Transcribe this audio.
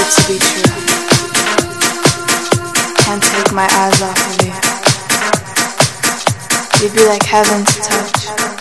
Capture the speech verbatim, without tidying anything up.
it to be true. Can't take my eyes off of you. You'd be like heaven to touch.